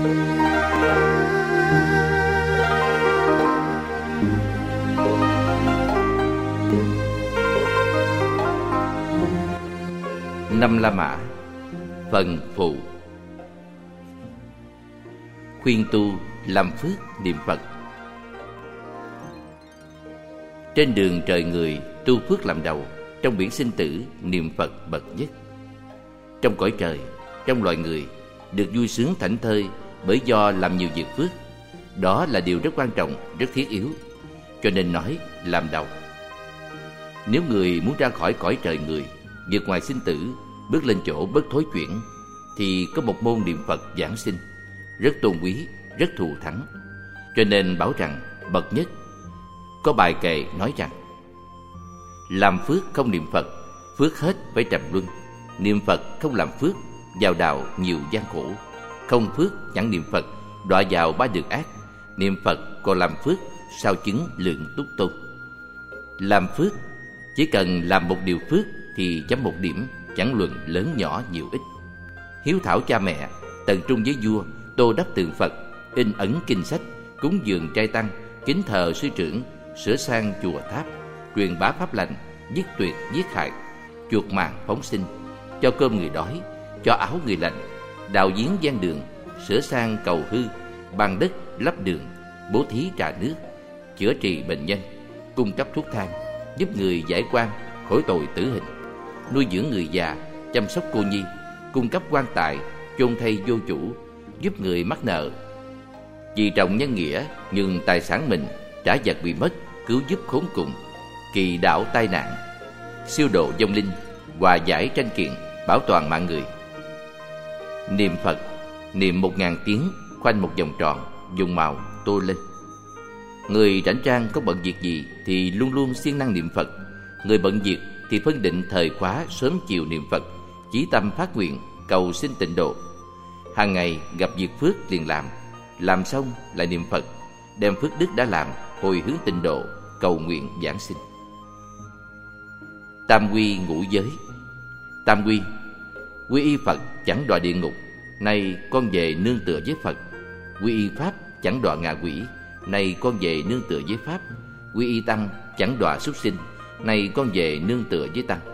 Năm La Mã. Phần phụ. Khuyên tu làm phước niệm Phật. Trên đường trời người, tu phước làm đầu. Trong biển sinh tử, niệm Phật bậc nhất. Trong cõi trời, trong loài người, được vui sướng thảnh thơi bởi do làm nhiều việc phước. Đó là điều rất quan trọng, rất thiết yếu, cho nên nói làm đầu. Nếu người muốn ra khỏi cõi trời người, vượt ngoài sinh tử, bước lên chỗ bất thối chuyển, thì có một môn niệm Phật giảng sinh, rất tôn quý, rất thù thắng. Cho nên bảo rằng bậc nhất. Có bài kệ nói rằng: làm phước không niệm Phật, phước hết phải trầm luân. Niệm Phật không làm phước, vào đạo nhiều gian khổ. Không phước chẳng niệm Phật, đọa vào ba đường ác. Niệm Phật còn làm phước, sao chứng lượng túc tôn. Làm phước, chỉ cần làm một điều phước thì chấm một điểm, chẳng luận lớn nhỏ nhiều ít. Hiếu thảo cha mẹ, tận trung với vua, tô đắp tượng Phật, in ấn kinh sách, cúng dường trai tăng, kính thờ sư trưởng, sửa sang chùa tháp, truyền bá pháp lành, giết tuyệt giết hại, chuộc mạng phóng sinh, cho cơm người đói, cho áo người lạnh, đào giếng gian đường, sửa sang cầu hư, bằng đất lấp đường, bố thí trà nước, chữa trị bệnh nhân, cung cấp thuốc thang, giúp người giải oan khỏi tội tử hình, nuôi dưỡng người già, chăm sóc cô nhi, cung cấp quan tài, chôn thay vô chủ, giúp người mắc nợ. Vì trọng nhân nghĩa, nhường tài sản mình, trả vật bị mất, cứu giúp khốn cùng, kỳ đảo tai nạn, siêu độ vong linh, hòa giải tranh kiện, bảo toàn mạng người. Niệm Phật, niệm 1000 tiếng, khoanh một vòng tròn, dùng màu tô lên. Người rảnh rang có bận việc gì thì luôn luôn siêng năng niệm Phật. Người bận việc thì phân định thời khóa sớm chiều niệm Phật, chí tâm phát nguyện, cầu xin tịnh độ. Hàng ngày gặp việc phước liền làm xong lại niệm Phật, đem phước đức đã làm hồi hướng tịnh độ, cầu nguyện giảng sinh. Tam quy ngũ giới. Tam quy: quy y Phật chẳng đọa địa ngục, nay con về nương tựa với Phật. Quy y Pháp chẳng đọa ngạ quỷ, nay con về nương tựa với Pháp. Quy y Tăng chẳng đọa súc sinh, nay con về nương tựa với Tăng.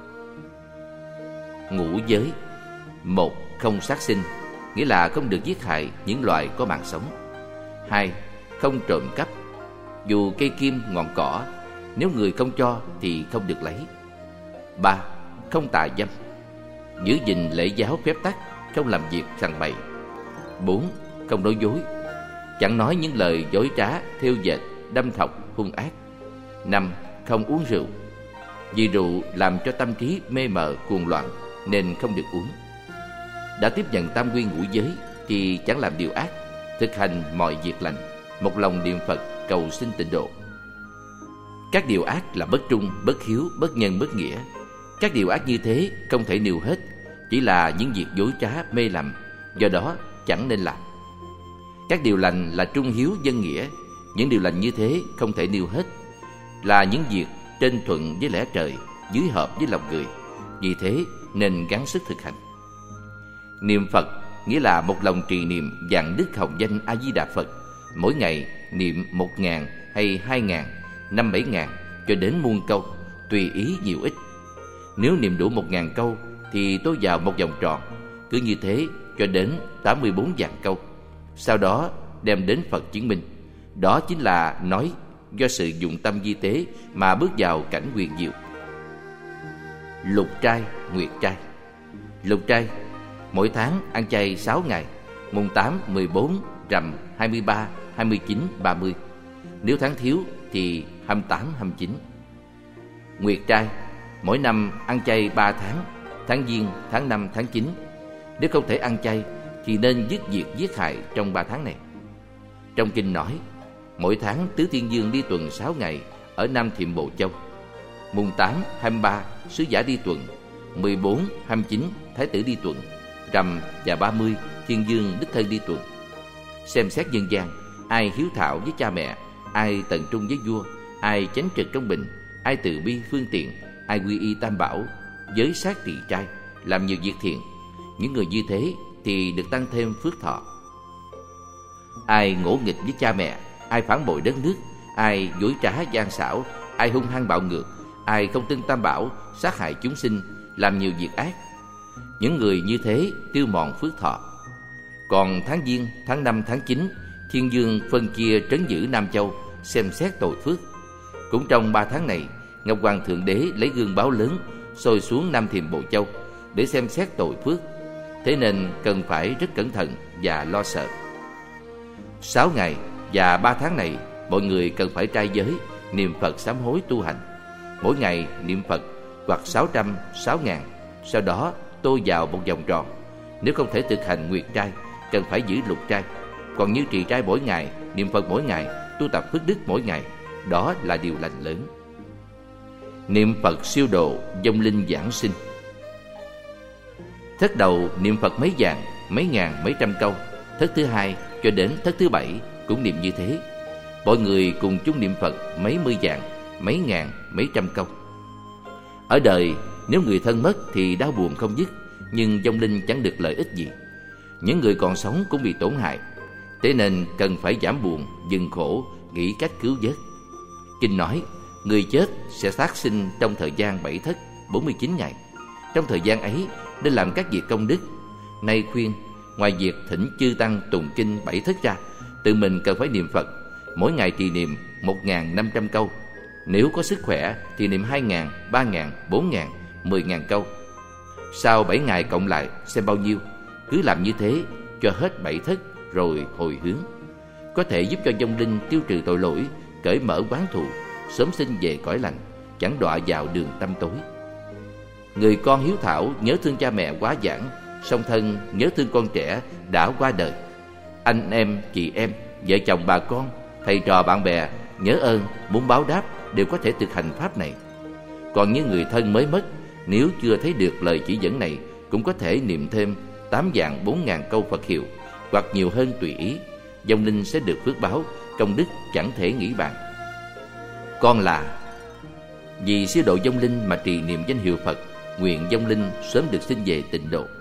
Ngũ giới: một, không sát sinh, nghĩa là không được giết hại những loài có mạng sống. Hai, không trộm cắp, dù cây kim ngọn cỏ, nếu người không cho thì không được lấy. Ba, không tà dâm, giữ gìn lễ giáo phép tắc, không làm việc sằng bậy. Bốn, không nói dối, chẳng nói những lời dối trá, thêu dệt, đâm thọc, hung ác. Năm, không uống rượu, vì rượu làm cho tâm trí mê mờ cuồng loạn nên không được uống. Đã tiếp nhận tam quy ngũ giới thì chẳng làm điều ác, thực hành mọi việc lành, một lòng niệm Phật cầu xin tịnh độ. Các điều ác là bất trung, bất hiếu, bất nhân, bất nghĩa. Các điều ác như thế không thể nêu hết, chỉ là những việc dối trá mê lầm, do đó chẳng nên làm. Các điều lành là trung hiếu dân nghĩa, những điều lành như thế không thể nêu hết, là những việc trên thuận với lẽ trời, dưới hợp với lòng người, vì thế nên gắng sức thực hành. Niệm Phật nghĩa là một lòng trì niệm vạn đức hồng danh A Di Đà Phật, mỗi ngày niệm 1000 hay 2000, 5-7 ngàn cho đến muôn câu, tùy ý nhiều ít. Nếu niệm đủ 1000 câu thì tôi vào một vòng tròn, cứ như thế cho đến 84 vạn câu. Sau đó đem đến Phật chứng minh. Đó chính là nói do sự dụng tâm di tế mà bước vào cảnh huyền diệu. Lục trai, nguyệt trai. Lục trai: mỗi tháng ăn chay 6 ngày, mùng 8, 14, rằm 23, 29, 30. Nếu tháng thiếu thì 28, 29. Nguyệt trai: mỗi năm ăn chay 3 tháng, tháng Giêng, tháng 5, tháng 9. Nếu không thể ăn chay thì nên dứt việc giết hại trong 3 tháng này. Trong kinh nói, mỗi tháng Tứ Thiên Dương đi tuần 6 ngày ở Nam Thiểm Bộ Châu. Mùng 8, 23 sứ giả đi tuần, 14, 29 thái tử đi tuần, rằm và 30 Thiên Dương đích thân đi tuần. Xem xét nhân gian, ai hiếu thảo với cha mẹ, ai tận trung với vua, ai chánh trực trong bình, ai từ bi phương tiện, ai quy y tam bảo, giới sát trì trai, làm nhiều việc thiện. Những người như thế thì được tăng thêm phước thọ. ai ngỗ nghịch với cha mẹ, ai phản bội đất nước, ai dối trá gian xảo, ai hung hăng bạo ngược, ai không tin Tam Bảo, sát hại chúng sinh, làm nhiều việc ác. Những người như thế tiêu mòn phước thọ. Còn tháng Giêng, tháng 5, tháng 9, Thiên Dương phân chia trấn giữ Nam Châu, xem xét tội phước. Cũng trong 3 tháng này, Ngọc Hoàng Thượng Đế lấy gương báo lớn soi xuống Nam Thiềm Bộ Châu để xem xét tội phước. Thế nên cần phải rất cẩn thận và lo sợ. 6 ngày và 3 tháng này, mọi người cần phải trai giới, niệm Phật sám hối tu hành. Mỗi ngày niệm Phật hoặc 600, 6.000, sau đó tô vào một vòng tròn. Nếu không thể thực hành nguyệt trai, cần phải giữ lục trai. Còn như trì trai mỗi ngày, niệm Phật mỗi ngày, tu tập phước đức mỗi ngày, đó là điều lành lớn. Niệm Phật siêu độ, vong linh giảng sinh. Thất đầu niệm Phật mấy vạn, mấy ngàn, mấy trăm câu. Thất thứ hai cho đến thất thứ 7 cũng niệm như thế. Mọi người cùng chung niệm Phật mấy mươi vạn, mấy ngàn, mấy trăm câu. Ở đời, nếu người thân mất thì đau buồn không dứt, nhưng vong linh chẳng được lợi ích gì. Những người còn sống cũng bị tổn hại. Thế nên cần phải giảm buồn, dừng khổ, nghĩ cách cứu vớt. Kinh nói, người chết sẽ sát sinh trong thời gian 7 thất, 49 ngày. Trong thời gian ấy, nên làm các việc công đức. Nay khuyên, ngoài việc thỉnh chư tăng tụng kinh 7 thất ra, tự mình cần phải niệm Phật. Mỗi ngày trì niệm 1.500 câu. Nếu có sức khỏe thì niệm 2.000, 3.000, 4.000, 10.000 câu. Sau 7 ngày cộng lại xem bao nhiêu. Cứ làm như thế cho hết 7 thất rồi hồi hướng. Có thể giúp cho vong linh tiêu trừ tội lỗi, cởi mở oán thù, sớm sinh về cõi lành, chẳng đọa vào đường tăm tối. Người con hiếu thảo nhớ thương cha mẹ quá giảng, song thân nhớ thương con trẻ đã qua đời. Anh em, chị em, vợ chồng bà con, thầy trò bạn bè nhớ ơn, muốn báo đáp đều có thể thực hành pháp này. Còn những người thân mới mất, nếu chưa thấy được lời chỉ dẫn này, cũng có thể niệm thêm 8.400.000 câu Phật hiệu, hoặc nhiều hơn tùy ý. Vong linh sẽ được phước báo, công đức chẳng thể nghĩ bàn. Con là vì siêu độ vong linh mà trì niệm danh hiệu Phật, nguyện vong linh sớm được sinh về tịnh độ.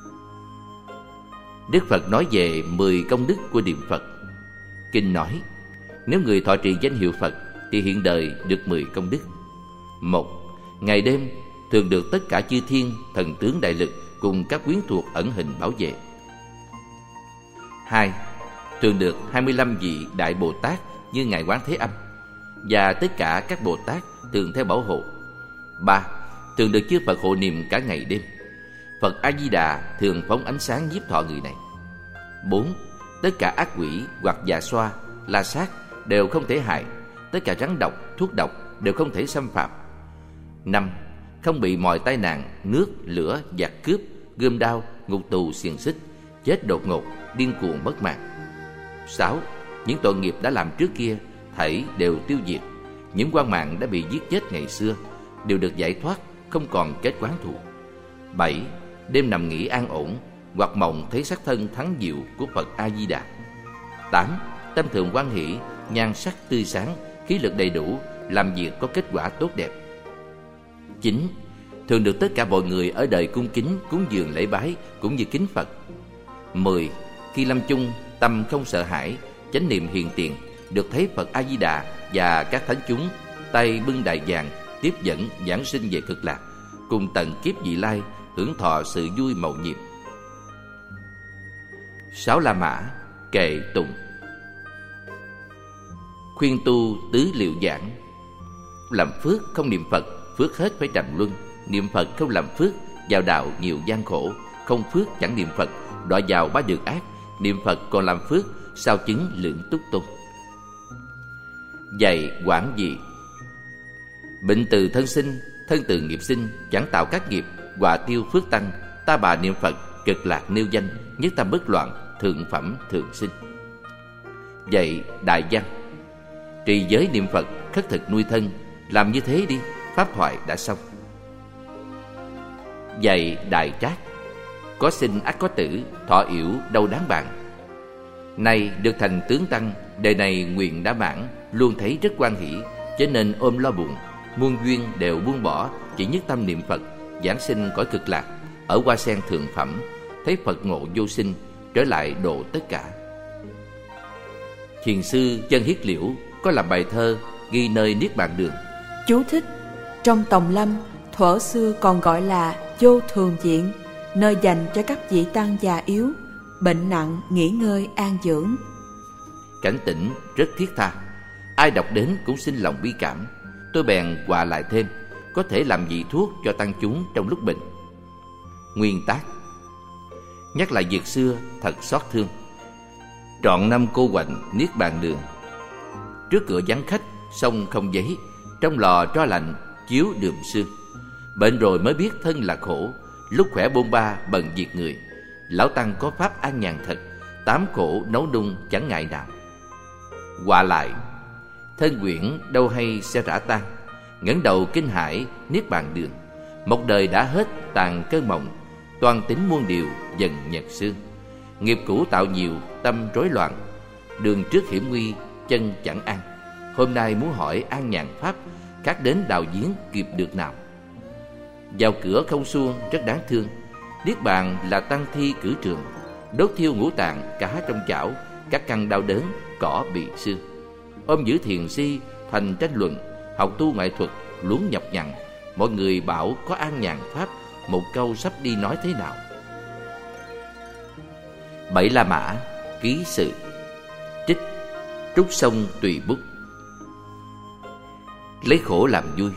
Đức Phật nói về 10 công đức của niệm Phật. Kinh nói, nếu người thọ trì danh hiệu Phật thì hiện đời được 10 công đức. 1. Ngày đêm thường được tất cả chư thiên, thần tướng đại lực cùng các quyến thuộc ẩn hình bảo vệ. 2. Thường được 25 vị Đại Bồ Tát như Ngài Quán Thế Âm và tất cả các Bồ Tát thường theo bảo hộ. 3. Thường được chư Phật hộ niệm cả ngày đêm. Phật A Di Đà thường phóng ánh sáng nhiếp thọ người này. 4. Tất cả ác quỷ hoặc già xoa, la sát đều không thể hại. Tất cả rắn độc, thuốc độc đều không thể xâm phạm. 5. Không bị mọi tai nạn, nước, lửa, giặc cướp, gươm đao, ngục tù, xiềng xích, chết đột ngột, điên cuồng mất mạng. 6. Những tội nghiệp đã làm trước kia thảy đều tiêu diệt. Những quan mạng đã bị giết chết ngày xưa đều được giải thoát, không còn kết oán thù. 7. Đêm nằm nghỉ an ổn, hoặc mộng thấy sắc thân thắng diệu của Phật A Di Đà. 8. Tâm thường hoan hỷ, nhan sắc tươi sáng, khí lực đầy đủ, làm việc có kết quả tốt đẹp. 9. Thường được tất cả mọi người ở đời cung kính, cúng dường lễ bái cũng như kính Phật. 10. Khi lâm chung, tâm không sợ hãi, chánh niệm hiền tiền, được thấy Phật A Di Đà và các thánh chúng tay bưng đài vàng tiếp dẫn giảng sinh về cực lạc, cùng tận kiếp vị lai hưởng thọ sự vui mầu nhiệm. 6 La Mã kệ tụng. Khuyên tu tứ liệu giảng. Làm phước không niệm Phật, phước hết phải trầm luân. Niệm Phật không làm phước, vào đạo nhiều gian khổ. Không phước chẳng niệm Phật, đọa vào ba đường ác. Niệm Phật còn làm phước, sao chứng lượng túc tôn. Dạy quản gì. Bệnh từ thân sinh, thân từ nghiệp sinh, chẳng tạo các nghiệp, hòa tiêu phước tăng. Ta bà niệm Phật, cực lạc nêu danh, nhất tâm bất loạn, thượng phẩm thường sinh. Dạy đại văn. Trì giới niệm Phật, khất thực nuôi thân, làm như thế đi, pháp thoại đã xong. Dạy đại trác. Có sinh ắt có tử, thọ yểu đâu đáng bàn. Nay được thành tướng tăng, đời này nguyện đã mãn, luôn thấy rất hoan hỷ, cho nên ôm lo buồn, muôn duyên đều buông bỏ, chỉ nhất tâm niệm Phật, giảng sinh cõi cực lạc, ở hoa sen thượng phẩm, thấy Phật ngộ vô sinh, trở lại độ tất cả. Thiền sư Chân Hiết Liễu có làm bài thơ ghi nơi Niết Bàn Đường. Chú thích: trong Tòng Lâm, thuở xưa còn gọi là Vô Thường Viện, nơi dành cho các vị tăng già yếu, bệnh nặng nghỉ ngơi an dưỡng. Cảnh tỉnh rất thiết tha, ai đọc đến cũng sinh lòng bi cảm. Tôi bèn họa lại thêm, có thể làm vị thuốc cho tăng chúng trong lúc bệnh. Nguyên tác: nhắc lại việc xưa thật xót thương. Trọn năm cô quạnh Niết Bàn Đường, trước cửa vắng khách sông không giấy, trong lò tro lạnh chiếu đườm sương. Bệnh rồi mới biết thân là khổ, lúc khỏe bôn ba bần việc người. Lão tăng có pháp an nhàn thật, tám khổ nấu nung chẳng ngại nào. Họa lại: thân quyển đâu hay sẽ rã tan, ngẩng đầu kinh hãi Niết Bàn Đường. Một đời đã hết tàn cơn mộng, toàn tính muôn điều dần nhật sương. Nghiệp cũ tạo nhiều tâm rối loạn, đường trước hiểm nguy chân chẳng an. Hôm nay muốn hỏi an nhàn pháp, khác đến đào giếng kịp được nào. Vào cửa không xuông rất đáng thương, Niết Bàn là tăng thi cử trường. Đốt thiêu ngũ tạng cá trong chảo, các căn đau đớn cỏ bị xương. Ôm giữ thiền si thành tranh luận, học tu ngoại thuật luống nhọc nhằn. Mọi người bảo có an nhàn pháp, một câu sắp đi nói thế nào. Bảy La Mã ký sự. Trích Trúc Sông Tùy Bút. Lấy khổ làm vui.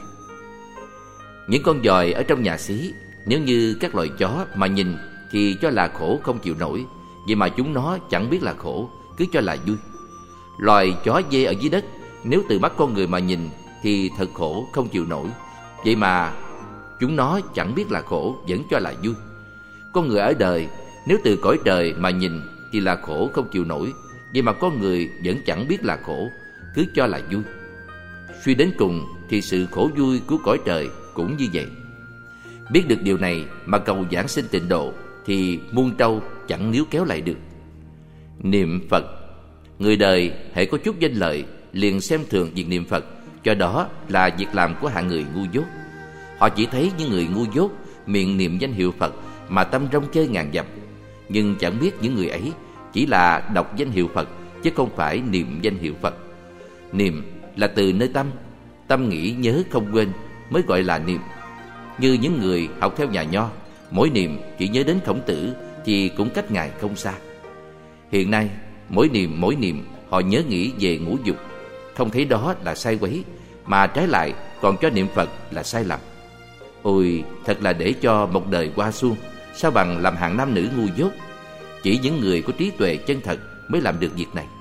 Những con giòi ở trong nhà xí, nếu như các loài chó mà nhìn thì cho là khổ không chịu nổi, vậy mà chúng nó chẳng biết là khổ, cứ cho là vui. Loài chó dê ở dưới đất, nếu từ mắt con người mà nhìn thì thật khổ không chịu nổi, vậy mà chúng nó chẳng biết là khổ, vẫn cho là vui. Con người ở đời, nếu từ cõi trời mà nhìn thì là khổ không chịu nổi, vậy mà con người vẫn chẳng biết là khổ, cứ cho là vui. Suy đến cùng thì sự khổ vui của cõi trời cũng như vậy. Biết được điều này mà cầu giảng sinh tịnh độ thì muôn trâu chẳng níu kéo lại được. Niệm Phật. Người đời hễ có chút danh lợi liền xem thường việc niệm Phật, cho đó là việc làm của hạng người ngu dốt. Họ chỉ thấy những người ngu dốt miệng niệm danh hiệu Phật mà tâm rong chơi ngàn dặm, nhưng chẳng biết những người ấy chỉ là đọc danh hiệu Phật chứ không phải niệm danh hiệu Phật. Niệm là từ nơi tâm, tâm nghĩ nhớ không quên mới gọi là niệm. Như những người học theo nhà Nho, mỗi niệm chỉ nhớ đến Khổng Tử thì cũng cách Ngài không xa. Hiện nay mỗi niệm họ nhớ nghĩ về ngũ dục, không thấy đó là sai quấy, mà trái lại còn cho niệm Phật là sai lầm. Ôi, thật là để cho một đời qua suông, sao bằng làm hạng nam nữ ngu dốt. Chỉ những người có trí tuệ chân thật mới làm được việc này.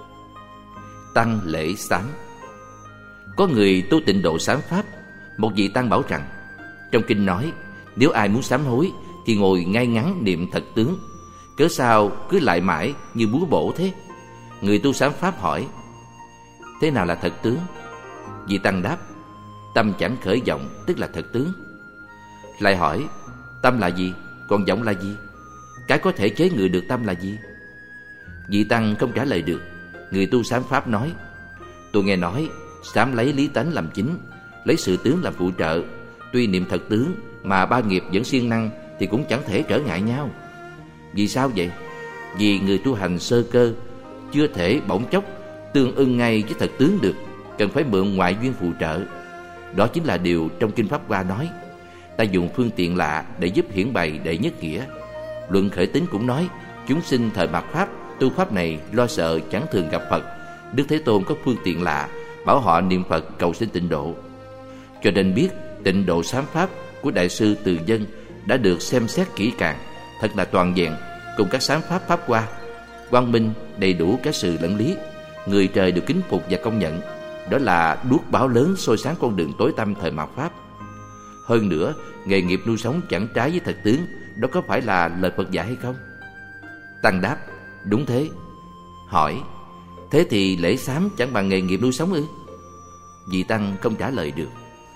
Tăng lễ sám. Có người tu tịnh độ sám pháp. Một vị tăng bảo rằng, trong kinh nói, nếu ai muốn sám hối thì ngồi ngay ngắn niệm thật tướng, cớ sao cứ lại mãi như búa bổ thế? Người tu sám pháp hỏi, thế nào là thật tướng? Vị tăng đáp, tâm chẳng khởi vọng tức là thật tướng. Lại hỏi, tâm là gì, còn vọng là gì? Cái có thể chế ngự được tâm là gì? Vị tăng không trả lời được. Người tu sám pháp nói, tôi nghe nói sám lấy lý tánh làm chính, lấy sự tướng làm phụ trợ. Tuy niệm thật tướng mà ba nghiệp vẫn siêng năng thì cũng chẳng thể trở ngại nhau. Vì sao vậy? Vì người tu hành sơ cơ chưa thể bỗng chốc tương ưng ngay với thật tướng được, cần phải mượn ngoại duyên phụ trợ. Đó chính là điều trong Kinh Pháp Hoa nói, ta dùng phương tiện lạ để giúp hiển bày đệ nhất nghĩa. Luận Khởi Tín cũng nói, chúng sinh thời mạt Pháp tu pháp này lo sợ chẳng thường gặp Phật. Đức Thế Tôn có phương tiện lạ, bảo họ niệm Phật cầu sinh tịnh độ. Cho nên biết tịnh độ sám pháp của Đại sư Từ Dân đã được xem xét kỹ càng, thật là toàn vẹn, cùng các sám pháp Pháp Hoa, quang minh đầy đủ cả sự lẫn lý. Người trời đều kính phục và công nhận. Đó là đuốc báo lớn soi sáng con đường tối tăm thời mạt Pháp. Hơn nữa, nghề nghiệp nuôi sống chẳng trái với thật tướng. Đó có phải là lời Phật dạy hay không? Tăng đáp, đúng thế. Hỏi, thế thì lễ sám chẳng bằng nghề nghiệp nuôi sống ư? Vị tăng không trả lời được.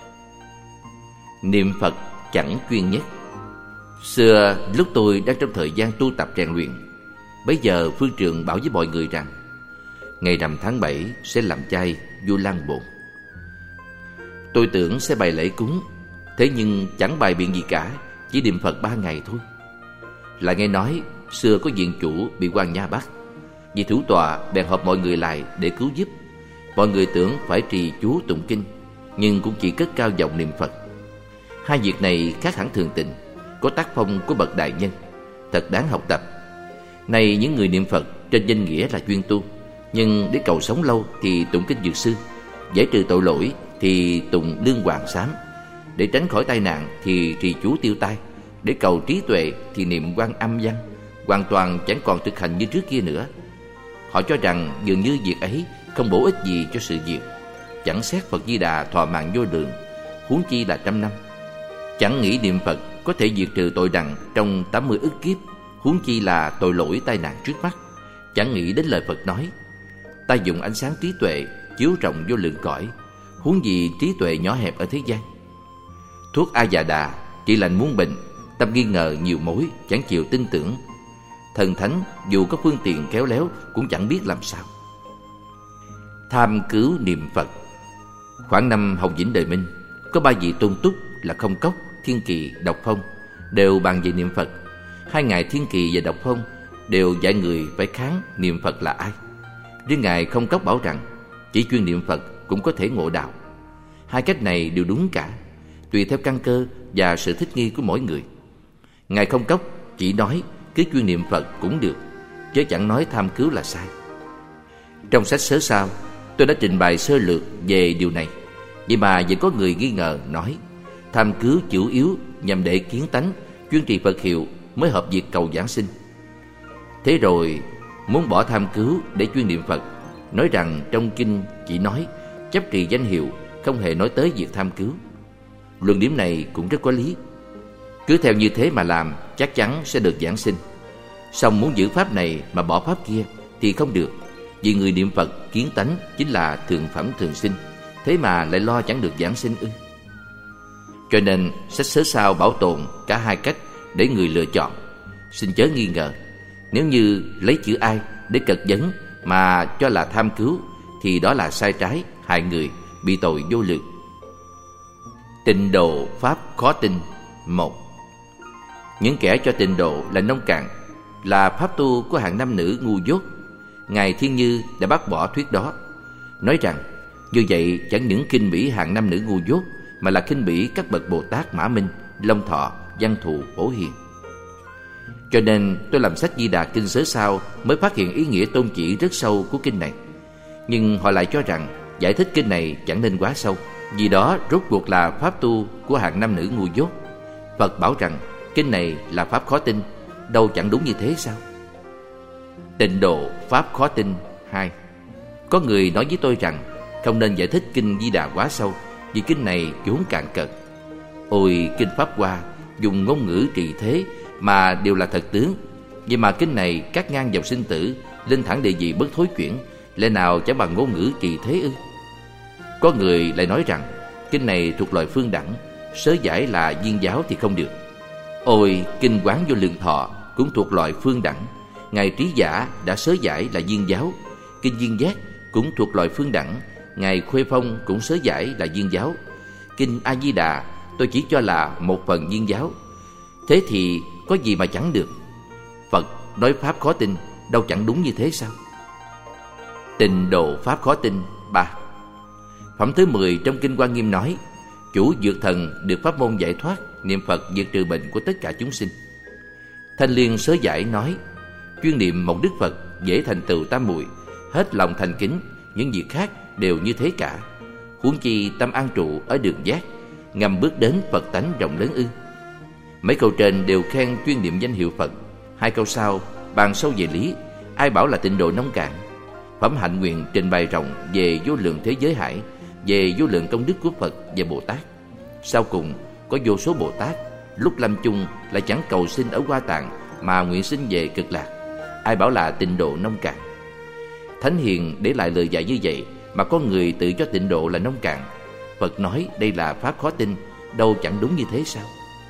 Niệm Phật chẳng chuyên nhất. Xưa lúc tôi đang trong thời gian tu tập rèn luyện, bấy giờ phương trượng bảo với mọi người rằng ngày rằm tháng 7 sẽ làm chay vua Lan Bồn. Tôi tưởng sẽ bày lễ cúng, thế nhưng chẳng bày biện gì cả, chỉ niệm Phật 3 ngày thôi. Lại nghe nói xưa có viện chủ bị quan Nha bắt, Vì thủ tọa bèn họp mọi người lại để cứu giúp. Mọi người tưởng phải trì chú tụng kinh, nhưng cũng chỉ cất cao giọng niệm Phật. Hai việc này khác hẳn thường tình, có tác phong của bậc đại nhân, thật đáng học tập. Này những người niệm Phật trên danh nghĩa là chuyên tu, nhưng để cầu sống lâu thì tụng kinh Dược Sư, giải trừ tội lỗi thì tụng Lương Hoàng Sám, để tránh khỏi tai nạn thì trì chú Tiêu Tai, để cầu trí tuệ thì niệm Quan Âm Văn. Hoàn toàn chẳng còn thực hành như trước kia nữa. Họ cho rằng dường như việc ấy không bổ ích gì cho sự việc, chẳng xét Phật Di Đà thọ mạng vô lượng, huống chi là 100 năm. Chẳng nghĩ niệm Phật có thể diệt trừ tội nặng trong 80 ức kiếp, huống chi là tội lỗi tai nạn trước mắt. Chẳng nghĩ đến lời Phật nói: ta dùng ánh sáng trí tuệ chiếu rộng vô lượng cõi, huống gì trí tuệ nhỏ hẹp ở thế gian. Thuốc A Già Đà trị lành muôn bệnh, tâm nghi ngờ nhiều mối, chẳng chịu tin tưởng. Thần thánh dù có phương tiện khéo léo cũng chẳng biết làm sao. Tham cứu niệm Phật. Khoảng năm Hồng Vĩnh đời Minh, có 3 vị tôn túc là Không Cốc, Thiên Kỳ, Độc Phong đều bàn về niệm Phật. Hai ngài Thiên Kỳ và Độc Phong đều dạy người phải kháng niệm Phật là ai. Riêng ngài Không Cốc bảo rằng chỉ chuyên niệm Phật cũng có thể ngộ đạo. Hai cách này đều đúng cả, tùy theo căn cơ và sự thích nghi của mỗi người. Ngài Không Cốc chỉ nói cứ chuyên niệm Phật cũng được, chứ chẳng nói tham cứu là sai. Trong sách Sớ Sao, tôi đã trình bày sơ lược về điều này, vậy mà vẫn có người nghi ngờ, nói tham cứu chủ yếu nhằm để kiến tánh, chuyên trì Phật hiệu mới hợp việc cầu giảng sinh. Thế rồi muốn bỏ tham cứu để chuyên niệm Phật, nói rằng trong kinh chỉ nói chấp trì danh hiệu, không hề nói tới việc tham cứu. Luận điểm này cũng rất có lý. Cứ theo như thế mà làm, chắc chắn sẽ được giảng sinh. Song muốn giữ pháp này mà bỏ pháp kia thì không được, vì người niệm Phật kiến tánh chính là thượng phẩm thường sinh, thế mà lại lo chẳng được giảng sinh ư? Cho nên sách Sớ Sao bảo tồn cả hai cách để người lựa chọn. Xin chớ nghi ngờ, nếu như lấy chữ ai để cật vấn mà cho là tham cứu thì đó là sai trái, hại người, bị tội vô lượng. Tịnh độ pháp khó tin. 1. Những kẻ cho tịnh độ là nông cạn, là pháp tu của hạng nam nữ ngu dốt. Ngài Thiên Như đã bác bỏ thuyết đó, nói rằng như vậy chẳng những khinh bỉ hạng nam nữ ngu dốt, mà là khinh bỉ các bậc Bồ Tát Mã Minh, Long Thọ, Văn Thù, Phổ Hiền. Cho nên tôi làm sách Di Đà Kinh Sớ Sao mới phát hiện ý nghĩa tôn chỉ rất sâu của kinh này. Nhưng họ lại cho rằng giải thích kinh này chẳng nên quá sâu, vì đó rốt cuộc là pháp tu của hạng nam nữ ngu dốt. Phật bảo rằng kinh này là pháp khó tin, đâu chẳng đúng như thế sao? Tịnh độ pháp khó tin. 2. Có người nói với tôi rằng không nên giải thích kinh Di Đà quá sâu, vì kinh này vốn cạn cợt. Ôi, kinh Pháp Hoa dùng ngôn ngữ trị thế mà đều là thật tướng, vậy mà kinh này cắt ngang dòng sinh tử, lên thẳng địa vị bất thối chuyển, lẽ nào chẳng bằng ngôn ngữ trị thế ư? Có người lại nói rằng kinh này thuộc loại phương đẳng, sớ giải là viên giáo thì không được. Ôi, kinh Quán Vô Lượng Thọ cũng thuộc loại phương đẳng, ngài Trí Giả đã sớ giải là viên giáo. Kinh Viên Giác cũng thuộc loại phương đẳng, ngài Khuê Phong cũng sớ giải là viên giáo. Kinh A Di Đà tôi chỉ cho là một phần viên giáo. Thế thì có gì mà chẳng được? Phật nói pháp khó tin, đâu chẳng đúng như thế sao? Tịnh độ pháp khó tin. 3. Phẩm thứ 10 trong kinh Hoa Nghiêm nói chủ dược thần được pháp môn giải thoát, niệm Phật diệt trừ bệnh của tất cả chúng sinh. Thanh Liên sớ giải nói chuyên niệm một Đức Phật dễ thành tựu tam muội, hết lòng thành kính, những việc khác đều như thế cả. Huống chi tâm an trụ ở đường giác, ngầm bước đến Phật tánh rộng lớn ư? Mấy câu trên đều khen chuyên niệm danh hiệu Phật, hai câu sau bàn sâu về lý, ai bảo là tịnh độ nông cạn. Phẩm hạnh nguyện trình bày rộng về vô lượng thế giới hải, về vô lượng công đức của Phật và Bồ Tát. Sau cùng có vô số Bồ Tát lúc lâm chung lại chẳng cầu sinh ở Hoa Tạng mà nguyện sinh về Cực Lạc, ai bảo là tịnh độ nông cạn. Thánh hiền để lại lời dạy như vậy mà có người tự cho tịnh độ là nông cạn. Phật nói đây là pháp khó tin, đâu chẳng đúng như thế sao?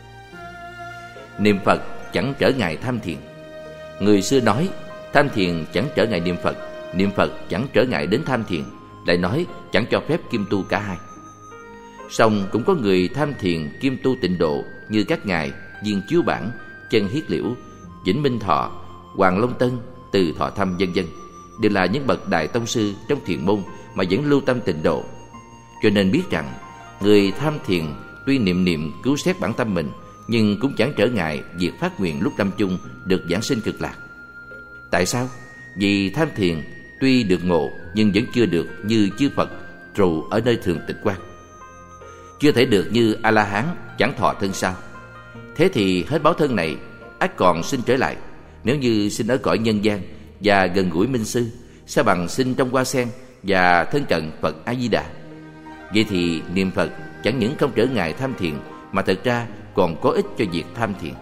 Niệm Phật chẳng trở ngại tham thiền. Người xưa nói tham thiền chẳng trở ngại niệm Phật, niệm Phật chẳng trở ngại đến tham thiền, lại nói chẳng cho phép kim tu cả hai. Song cũng có người tham thiền kim tu tịnh độ như các ngài Viên Chiếu Bản, Chân Hiết Liễu, Vĩnh Minh Thọ, Hoàng Long Tân, Từ Thọ Thâm vân vân. đều là những bậc đại tông sư trong thiền môn mà vẫn lưu tâm tịnh độ. Cho nên biết rằng người tham thiền tuy niệm niệm cứu xét bản tâm mình, nhưng cũng chẳng trở ngại việc phát nguyện lúc lâm chung được giảng sinh cực lạc. Tại sao? Vì tham thiền tuy được ngộ nhưng vẫn chưa được như chư Phật trụ ở nơi thường tịch quan, chưa thể được như A-la-hán chẳng thọ thân sao. Thế thì hết báo thân này, ắt còn sinh trở lại. Nếu như sinh ở cõi nhân gian và gần gũi minh sư, sao bằng sinh trong hoa sen và thân cận Phật A-di-đà. Vậy thì niệm Phật chẳng những không trở ngại tham thiền, mà thật ra còn có ích cho việc tham thiền.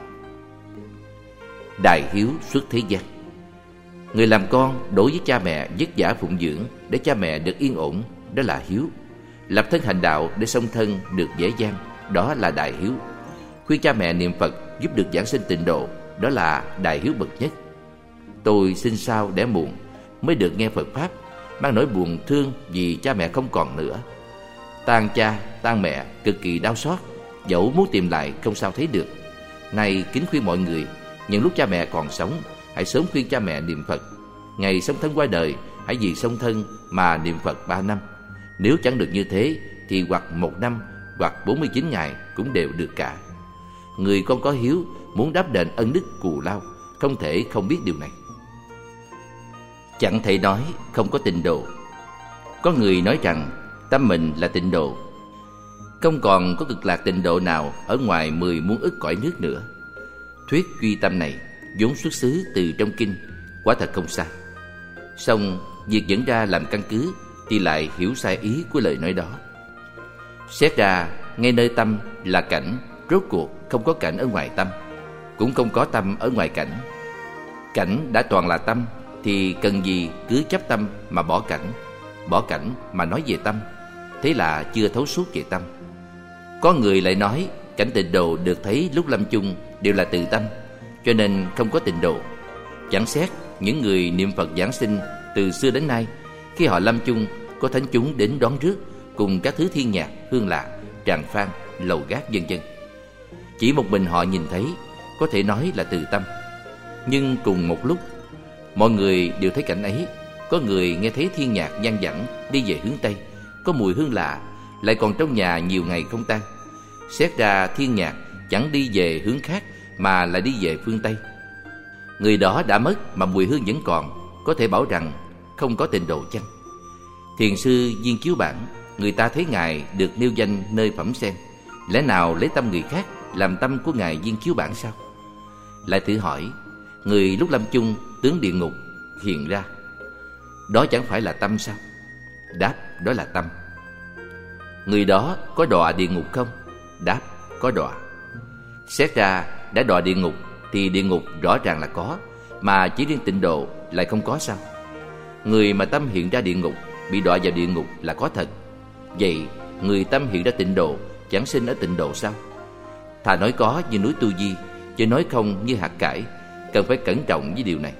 Đại hiếu xuất thế gian. Người làm con đối với cha mẹ vất vả phụng dưỡng để cha mẹ được yên ổn, đó là hiếu. Lập thân hành đạo để song thân được dễ dàng, đó là đại hiếu. Khuyên cha mẹ niệm Phật giúp được giảng sinh tịnh độ, đó là đại hiếu bậc nhất. Tôi sinh sao đẻ muộn mới được nghe Phật pháp, mang nỗi buồn thương vì cha mẹ không còn nữa. Tang cha tang mẹ cực kỳ đau xót, dẫu muốn tìm lại không sao thấy được. Nay kính khuyên mọi người, những lúc cha mẹ còn sống, hãy sớm khuyên cha mẹ niệm Phật. Ngày song thân qua đời, hãy vì song thân mà niệm Phật 3 năm. Nếu chẳng được như thế thì hoặc 1 năm hoặc 49 ngày cũng đều được cả. Người con có hiếu muốn đáp đền ân đức cù lao, không thể không biết điều này. Chẳng thể nói không có tịnh độ. Có người nói rằng tâm mình là tịnh độ, không còn có cực lạc tịnh độ nào ở ngoài 10 muôn ức cõi nước nữa. Thuyết duy tâm này vốn xuất xứ từ trong kinh, quả thật không sai. Song việc dẫn ra làm căn cứ thì lại hiểu sai ý của lời nói đó. Xét ra ngay nơi tâm là cảnh, rốt cuộc không có cảnh ở ngoài tâm, cũng không có tâm ở ngoài cảnh. Cảnh đã toàn là tâm thì cần gì cứ chấp tâm mà bỏ cảnh mà nói về tâm, thế là chưa thấu suốt về tâm. Có người lại nói cảnh tịnh độ được thấy lúc lâm chung đều là từ tâm, cho nên không có tịnh độ. Chẳng xét những người niệm Phật giảng sinh từ xưa đến nay, khi họ lâm chung có thánh chúng đến đón rước cùng các thứ thiên nhạc, hương lạ, tràng phan, lầu gác vân vân. Chỉ một mình họ nhìn thấy, có thể nói là từ tâm. Nhưng cùng một lúc, mọi người đều thấy cảnh ấy. Có người nghe thấy thiên nhạc vang vẳng đi về hướng Tây, có mùi hương lạ, lại còn trong nhà nhiều ngày không tan. Xét ra thiên nhạc chẳng đi về hướng khác mà lại đi về phương Tây. Người đó đã mất mà mùi hương vẫn còn, có thể bảo rằng không có tịnh độ chăng? Thiền sư Viên Chiếu Bản, người ta thấy ngài được nêu danh nơi phẩm sen, lẽ nào lấy tâm người khác làm tâm của ngài Viên Chiếu Bản sao? Lại thử hỏi, người lúc lâm chung tướng địa ngục hiện ra, đó chẳng phải là tâm sao? Đáp, đó là tâm. Người đó có đọa địa ngục không? Đáp, có đọa. Xét ra đã đọa địa ngục thì địa ngục rõ ràng là có, mà chỉ riêng tịnh độ lại không có sao? Người mà tâm hiện ra địa ngục bị đọa vào địa ngục là có thật. Vậy người tâm hiện ra tịnh độ chẳng sinh ở tịnh độ sao? Thà nói có như núi Tu Di, chứ nói không như hạt cải. Cần phải cẩn trọng với điều này.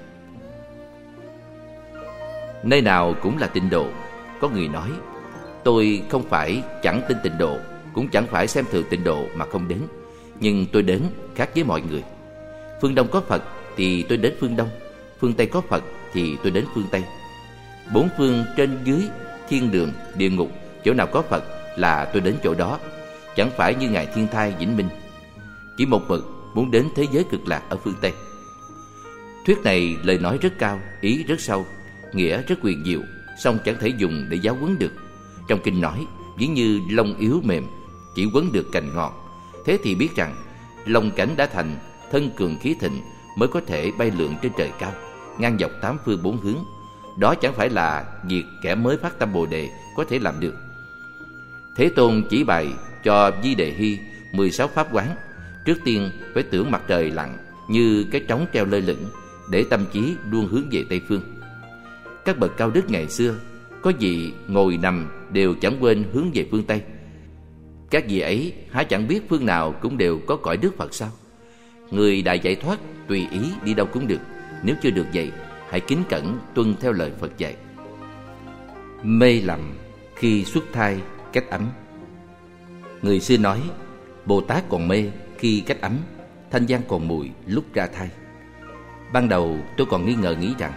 Nơi nào cũng là tịnh độ. Có người nói, tôi không phải chẳng tin tịnh độ, cũng chẳng phải xem thường tịnh độ mà không đến, nhưng tôi đến khác với mọi người. Phương Đông có Phật thì tôi đến phương Đông, phương Tây có Phật thì tôi đến phương Tây. 4 phương trên dưới, thiên đường, địa ngục, chỗ nào có Phật là tôi đến chỗ đó. Chẳng phải như ngài Thiên Thai Vĩnh Minh, chỉ một mực muốn đến thế giới cực lạc ở phương Tây. Thuyết này lời nói rất cao, ý rất sâu, nghĩa rất quyền diệu, song chẳng thể dùng để giáo huấn được. Trong kinh nói, ví như lông yếu mềm, chỉ quấn được cành ngọt. Thế thì biết rằng lông cảnh đã thành, thân cường khí thịnh mới có thể bay lượn trên trời cao, ngang dọc 8 phương 4 hướng. Đó chẳng phải là việc kẻ mới phát tâm Bồ Đề có thể làm được. Thế Tôn chỉ bày cho Di Đề Hy 16 pháp quán. Trước tiên phải tưởng mặt trời lặn như cái trống treo lơ lửng, để tâm trí luôn hướng về Tây phương. Các bậc cao đức ngày xưa, có vị ngồi nằm đều chẳng quên hướng về phương Tây. Các vị ấy há chẳng biết phương nào cũng đều có cõi Đức Phật sao? Người đại giải thoát tùy ý đi đâu cũng được. Nếu chưa được vậy, hãy kính cẩn tuân theo lời Phật dạy. Mê lầm khi xuất thai cách ấm. Người xưa nói, Bồ Tát còn mê khi cách ấm, thanh văn còn mùi lúc ra thai. Ban đầu tôi còn nghi ngờ nghĩ rằng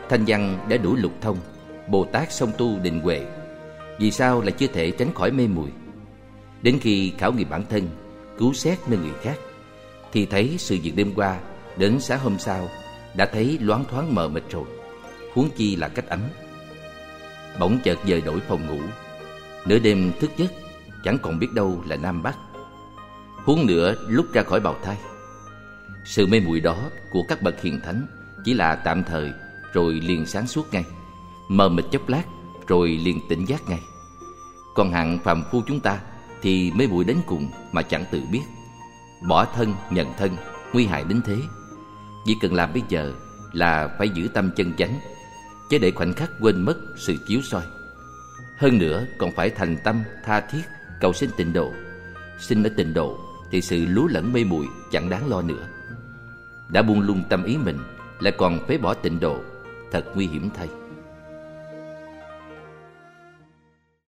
Thanh văn đã đủ lục thông, Bồ Tát song tu định huệ, vì sao lại chưa thể tránh khỏi mê muội? Đến khi khảo nghiệm bản thân, cứu xét nơi người khác, thì thấy sự việc đêm qua đến sáng hôm sau đã thấy loáng thoáng mờ mịt rồi, huống chi là cách ấm. Bỗng chợt dời đổi phòng ngủ, nửa đêm thức giấc chẳng còn biết đâu là Nam Bắc, huống nữa lúc ra khỏi bào thai. Sự mê muội đó của các bậc hiền thánh chỉ là tạm thời, rồi liền sáng suốt ngay, mờ mịt chốc lát rồi liền tỉnh giác ngay. Còn hạng phàm phu chúng ta thì mê muội đến cùng mà chẳng tự biết, bỏ thân nhận thân, nguy hại đến thế. Chỉ cần làm bây giờ là phải giữ tâm chân chánh, chứ để khoảnh khắc quên mất sự chiếu soi. Hơn nữa còn phải thành tâm tha thiết cầu xin tịnh độ. Xin ở tịnh độ thì sự lú lẫn mê muội chẳng đáng lo nữa. Đã buông lung tâm ý mình lại còn phế bỏ tịnh độ, thật nguy hiểm thay.